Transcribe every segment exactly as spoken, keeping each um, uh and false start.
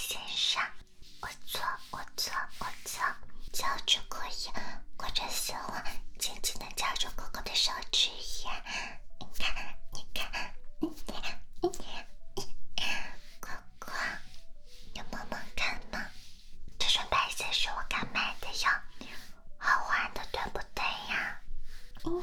先生，我错，我错，我错，脚趾可以，或者是我紧紧的夹住哥哥的手指眼。你看，你看，嗯嗯哥哥，你摸摸看嘛，这双白色是我刚买的哟，好玩的，对不对呀？嗯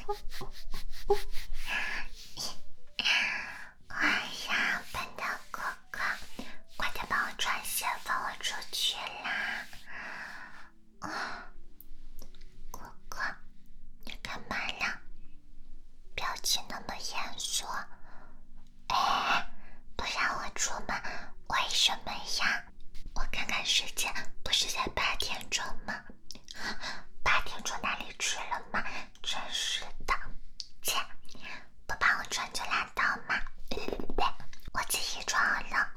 哎呀，笨蛋哥哥，快点帮我穿鞋，放我出去啦！啊，哥哥，你干嘛呀？表情那么严肃。哎，不让我出门，为什么呀？我看看时间，不是才八点钟吗？八点钟哪里去了吗？真是的，切，不帮我穿就拉倒嘛！我自己装了。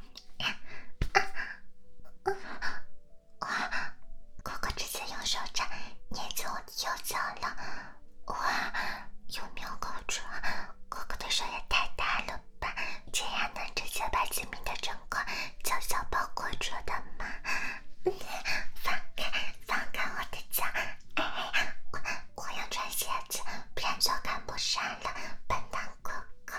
哥哥直接用手掌捏紧我的右脚了，哇，有没有搞错？哥哥的手也太大了吧，竟然能直接把致命的整个脚脚包裹住的吗？放开，放开我的脚！哎，我我要穿鞋子，不然就赶不上了，笨蛋哥哥！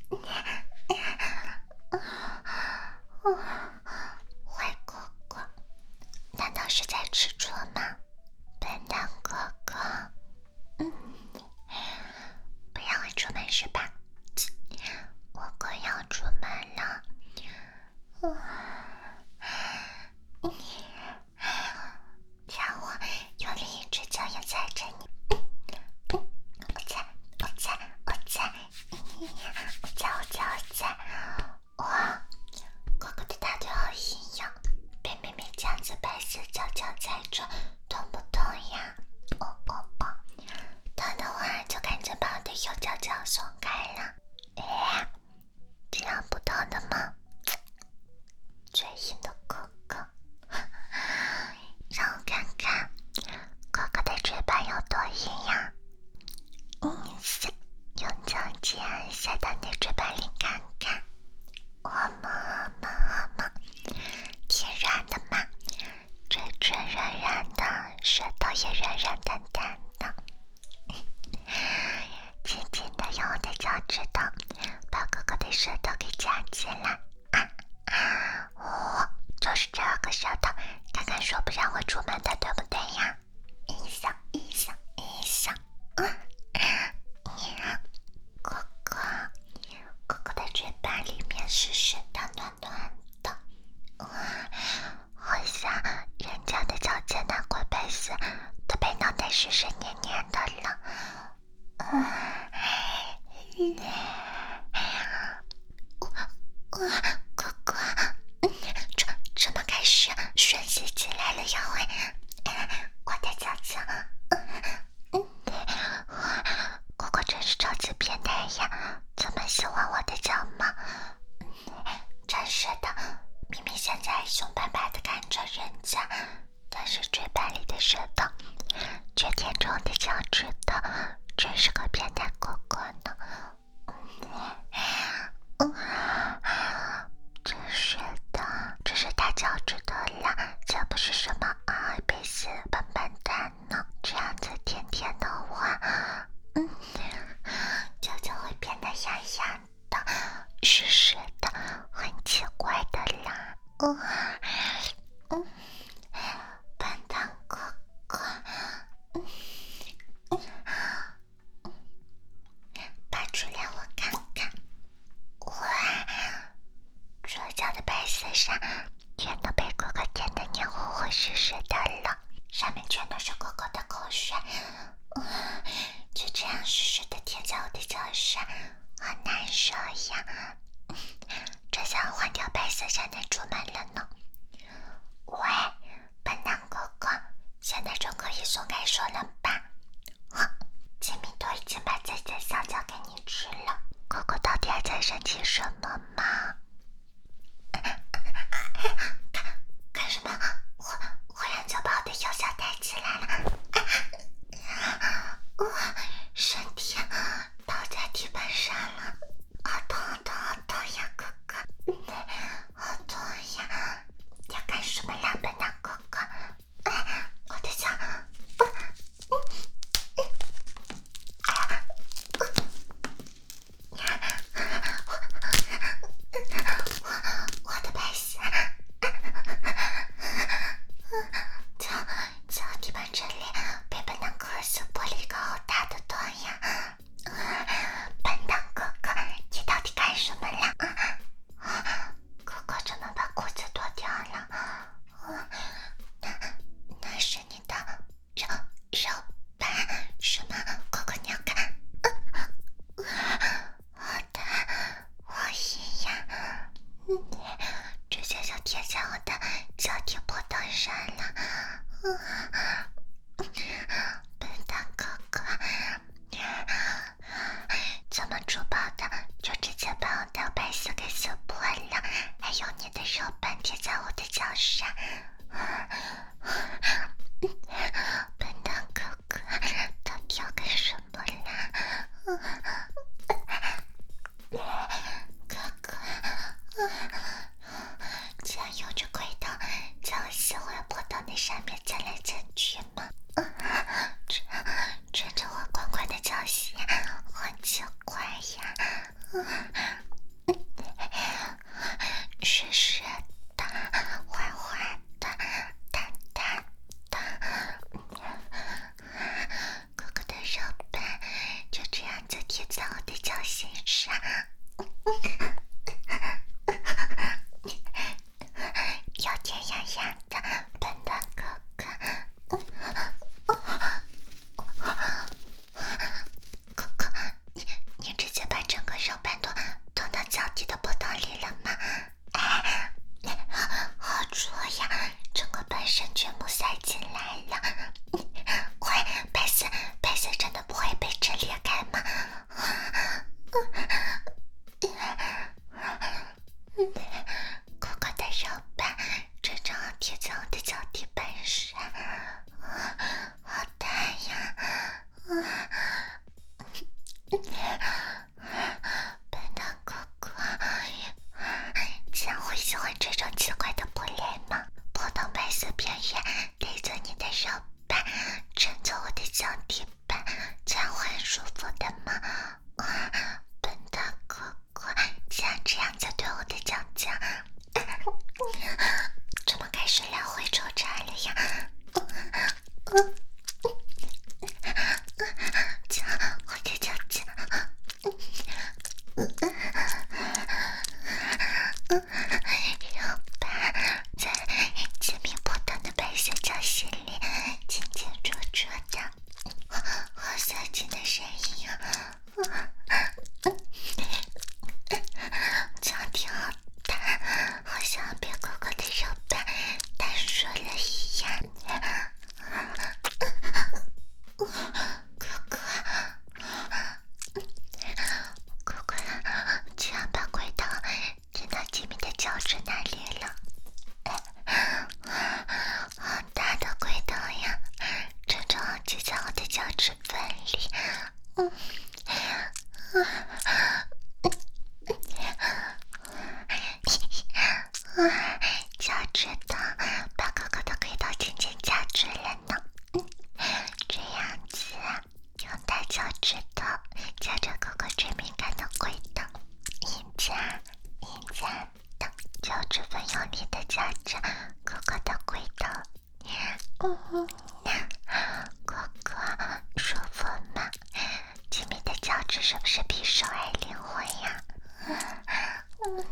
坏哥哥，难道是在吃醋吗？笨蛋哥哥，嗯，不让我出门是吧？我可要出门了。让我用另一只脚也踩着你。我踩，我踩，我踩，我踩，我踩，我踩。哇，哥哥的大腿好硬呀，被妹妹这样子白色脚脚踩着，痛不痛呀？哦哦哦，痛的话就赶紧把我的右脚脚松开了。哎，这样不痛的吗？最硬的哥哥，让我看看哥哥的嘴巴有多硬呀！嗯，用脚尖塞到你的嘴巴里看看。我摸摸摸，挺软的嘛，嘴唇软软的，舌头也软软淡淡的。轻轻的用我的脚趾头把哥哥的舌头给夹起来。哦，就是这个舌头，刚刚说不让我出门的，对不对呀？一下一下一下，嗯，哥哥，哥哥的嘴巴里面湿湿的、暖暖的，哇，好像人家的脚尖拿过被子，都被弄得湿湿黏黏的了。嗯，哥哥，这怎么开始宣泄起来了呀？喂，我的脚脚，哥哥真是超级变态呀！这么喜欢我的脚吗？真是的，明明现在凶巴巴的看着人家，但是嘴巴里的舌头却舔着我的脚趾头，真是个变态哥哥呢。嗯，真是的，这是大脚趾头啦，这不是什么阿尔卑斯笨笨蛋呢。这样子甜甜的话，嗯，脚脚会变得痒痒的、湿湿的，很奇怪的啦。嗯嗯，笨蛋哥哥，嗯嗯嗯，拔出来我看看。哇，左脚的白色上全都被哥哥舔得黏糊糊湿湿的了，上面全都是哥哥的口水。嗯，就这样湿湿的舔在我的脚上，好难受呀。 我的脚底波动上了。嗯，笨蛋哥哥，这么粗暴的就直接把我的白丝给撕破了，还有你的手板贴在我的脚上。笨蛋哥哥，到底要干什么啦？哥哥，既然有着轨道，在我喜欢坡道那上面再来再去吗？这穿着我宽宽的脚鞋，很奇怪呀。湿湿的，滑滑的，淡淡的。哥哥的手板就这样子贴在我的脚心上。有点痒痒的，笨蛋哥哥。哥哥，你你直接把整个手板都拖到脚底的波动里了吗？哎，好粗呀，整个半身全部塞进来了。喂，白丝，白丝真的不会被这裂开吗？哥哥的手板正正好贴在我的脚底板上，好大呀！笨蛋哥哥，竟然会喜欢这种奇怪的布类吗？波动白色边缘勒着你的手板，撑着我的脚底板，这样会很舒服的吗？笨蛋哥哥，竟然这样子对我的脚脚，怎么开始聊回抽查了呀？脚，我的脚脚，然后把在亲密波动的白色脚心里紧紧捉捉的，好小劲的声音啊！脚底好大，好像被哥哥的手板弹说了一样。哥哥，哥哥，居然把轨道贴到吉米的脚趾那里了。好大的轨道呀，正正好挤在我的脚趾缝里。嗯，脚趾头把哥哥的轨道紧紧夹住了呢。这样子，用大脚趾头夹着哥哥最敏感的轨道，一夹一夹的，脚趾缝用力的夹着哥哥的轨道。嗯，哥哥舒服吗？吉米的脚趾是不是比手还灵活呀？嗯，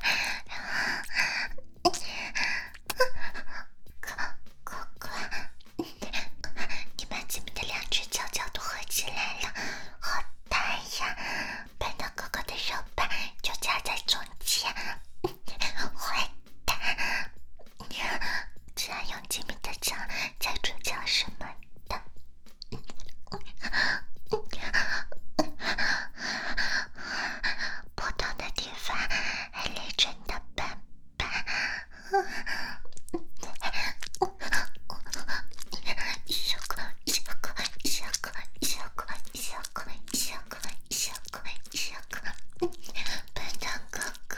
哥哥哥，你把吉米的两只脚脚都合起来了，好大呀！笨蛋哥哥的手板就夹在中间，坏蛋！居然用吉米的脚夹住脚什么的。波动的地方还勒着你的板板。小狗，小狗，小狗，小狗，小狗，小狗，小狗，小狗，笨蛋哥哥，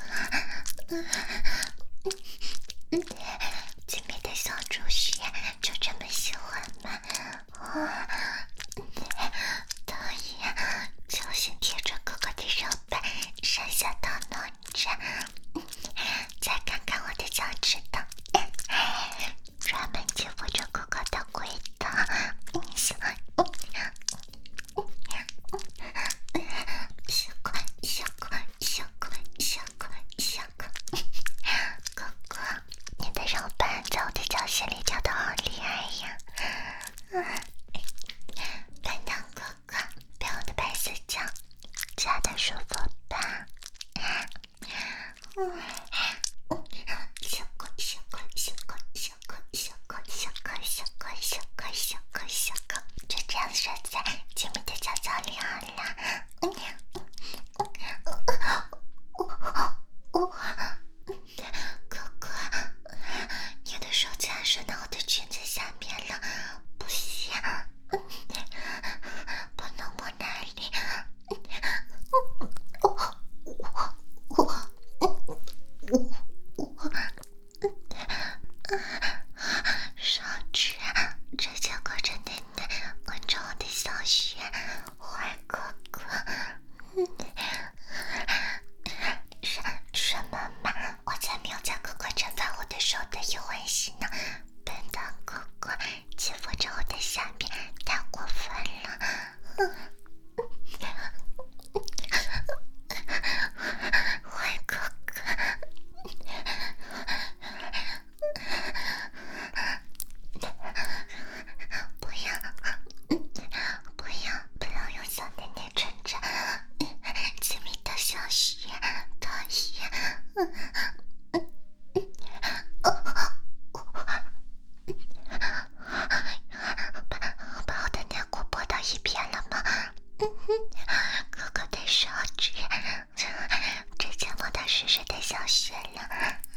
吉米的小猪血就这么喜欢吗？导演，小心贴着哥哥的手板，上下捣弄着。再看看我的脚趾头，专门欺负着哥哥的轨道。小狗，小狗，小狗，小狗，小狗，哥哥，你的手板在我的脚心里夹得好厉害呀！ 手指直接裹着奶奶，吻着我的小穴，坏哥哥。什什么嘛？我才没有在哥哥惩罚我的时候得意欢喜呢！笨蛋哥哥欺负着我的下面，太过分了！坏哥哥！不要，不要，不要用小奶奶穿着亲密的小穴，可以。把把我的内裤拨到一边了吗？哥哥的手指直接摸到湿湿的小穴了。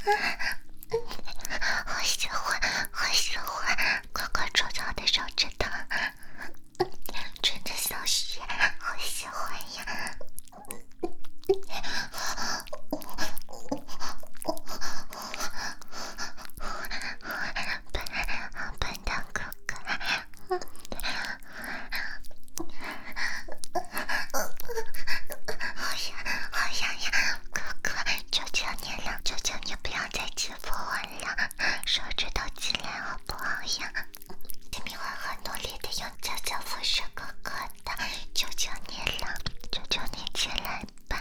好喜欢，好喜欢，哥哥戳着我的手指头，穿着小穴，好喜欢呀！笨笨蛋哥哥，好呀好呀呀！哥哥，求求你了，求求你不要再欺负我了，手指头起来好不好呀？吉米会很努力的用脚脚服侍哥哥的，求求你了，求求你起来吧！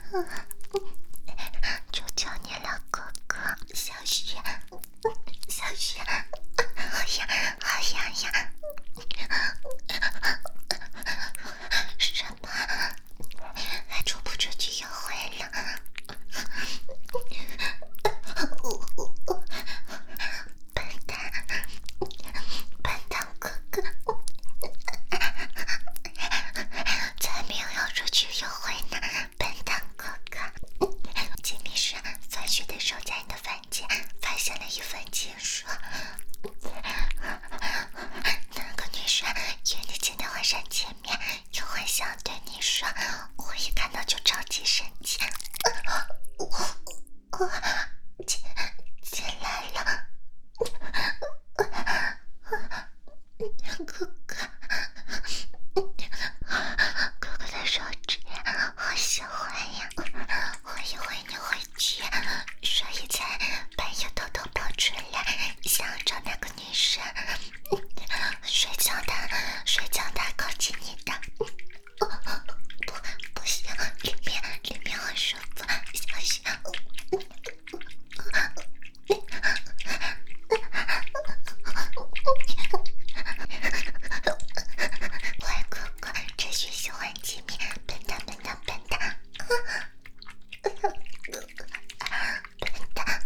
求求你了，哥哥，小雪，小雪，好呀，好呀呀！什么？还出不出去约会了？笨蛋，笨蛋哥哥，才没有要出去约会呢！笨蛋哥哥，吉米是翻学的时候在你的房间发现了一份情书，那个女生约你今天晚上见面，有幻想对你说，我一看到就着急生气。我我进进来了，哥哥，哥哥的手指好喜欢呀！我以为你会去，所以才半夜偷偷跑出来，想要找那个女生，谁叫她谁叫她靠近你的？不不行，里面里面很舒服，小心！坏哥哥，这许喜欢吉米，笨蛋笨蛋笨蛋，笨蛋！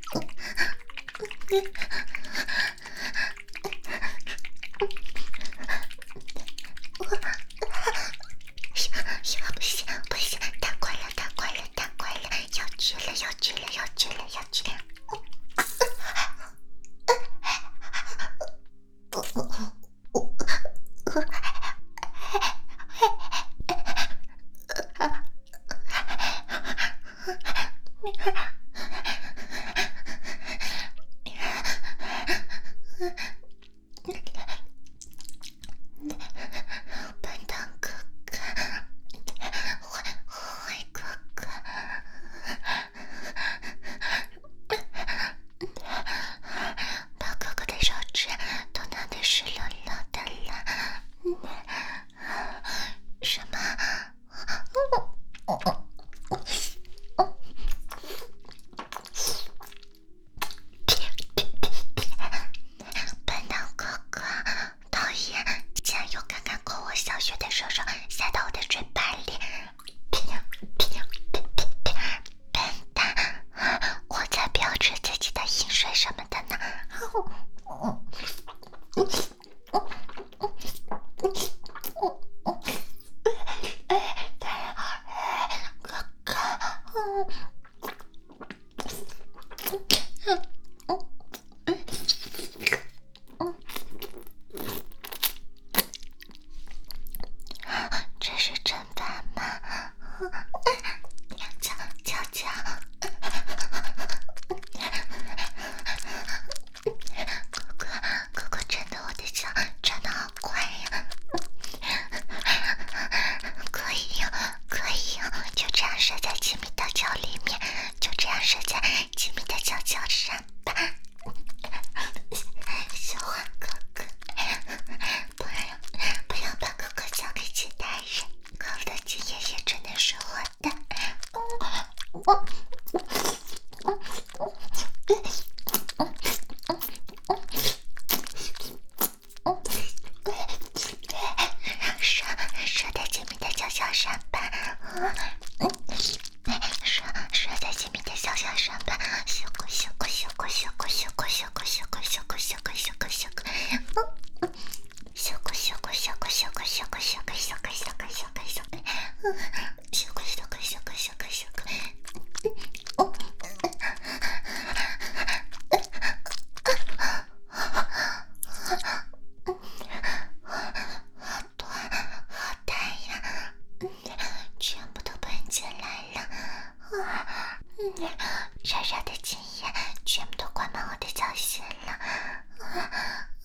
不行不行，太快了太快了太快了，要去了要去了要去了要去了！笨蛋哥哥，坏坏哥哥，把哥哥的手指都拿得湿漉漉的了。什么？笨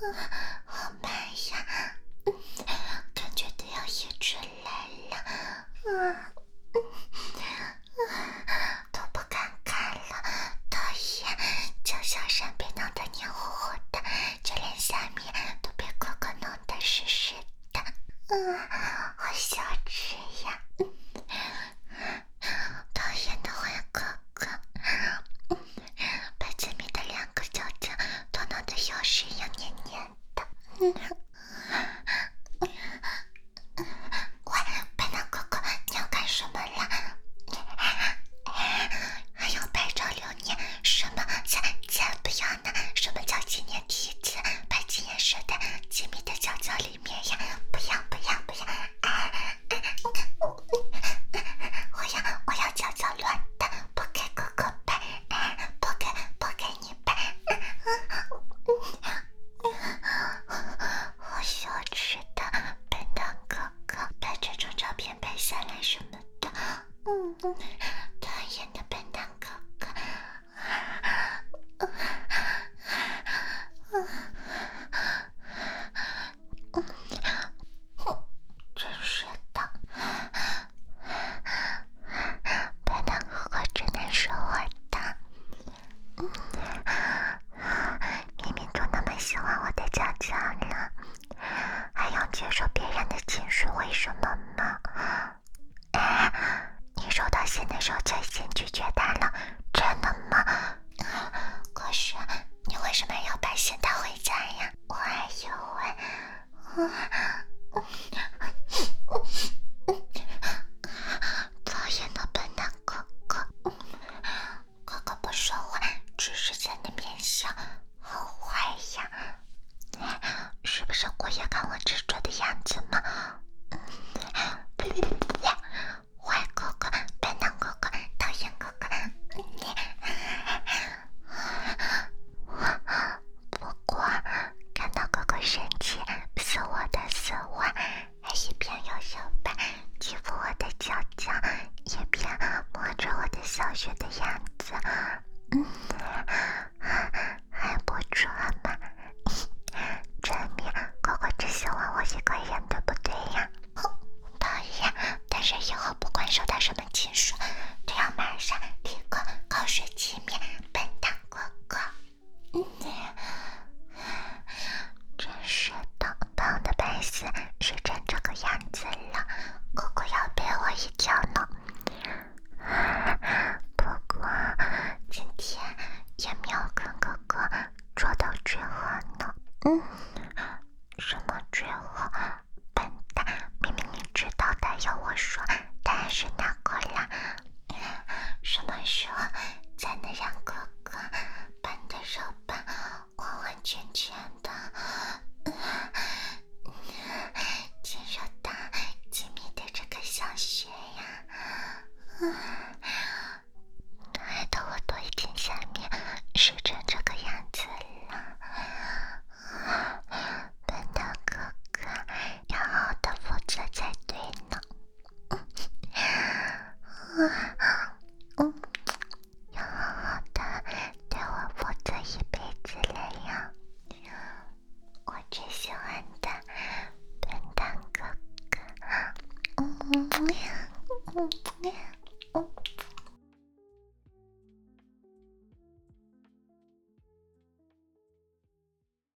好慢呀，嗯，感觉都要溢出来了，嗯嗯都不敢看了，讨厌，脚下上被弄得黏糊糊的，这连下面都被哥哥弄得湿湿的，嗯，好羞耻呀，嗯，讨厌的坏哥哥，嗯，把前面的两个脚脚都弄得又湿又黏黏的，嗯。喂，白狼哥哥，你要干什么啦？还有拍照留念，什么才才不要呢？什么叫纪念梯子？把纪念设在亲密的角角里面呀！不要不要不要！啊！我要我要角角乱的，不给哥哥拍，不给不给你拍！好羞耻的，笨蛋哥哥，把这种照片拍下来什么的，嗯，讨厌的笨蛋哥哥，真是的，笨蛋哥哥只能说我的，明明都那么喜欢我的脚脚了，还要接受别人的情绪，为什么吗？你收到信的时候就已经拒绝他了，真的吗？可是你为什么要把信带回家呀？我还以为，讨厌的笨蛋哥哥，哥哥不说话，只是在那边笑，好坏呀！是不是故意看我执着的样子吗？坏哥哥，笨蛋哥哥，讨厌哥哥，你。不过看到哥哥生气，撕我的丝袜，还一边用手板欺负我的脚脚，一边摸着我的小穴的样子，嗯，还不错嘛。证明哥哥只喜欢我一个人，对不对呀？讨厌，但是以后不管收到什么情书，都要马上立刻口水熄灭，笨蛋哥哥。嗯，真是的，胖的白丝是成这个样子了，哥哥要背我一条呢。不过今天也没有跟哥哥做到最后呢。嗯。